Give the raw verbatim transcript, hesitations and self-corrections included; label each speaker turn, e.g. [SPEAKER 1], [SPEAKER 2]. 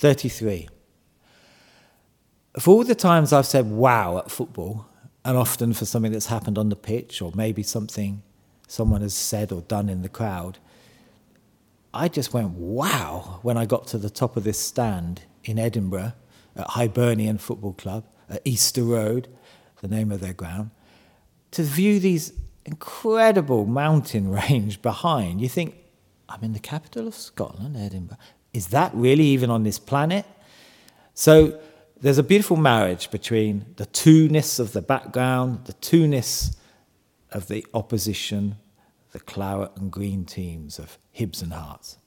[SPEAKER 1] thirty-three. For all the times I've said wow at football, and often for something that's happened on the pitch or maybe something someone has said or done in the crowd, I just went wow when I got to the top of this stand in Edinburgh at Hibernian Football Club, at Easter Road, the name of their ground, to view these incredible mountain range behind. You think, I'm in the capital of Scotland, Edinburgh. Is that really even on this planet? So there's a beautiful marriage between the two-ness of the background, the two-ness of the opposition, the claret and green teams of Hibs and Hearts.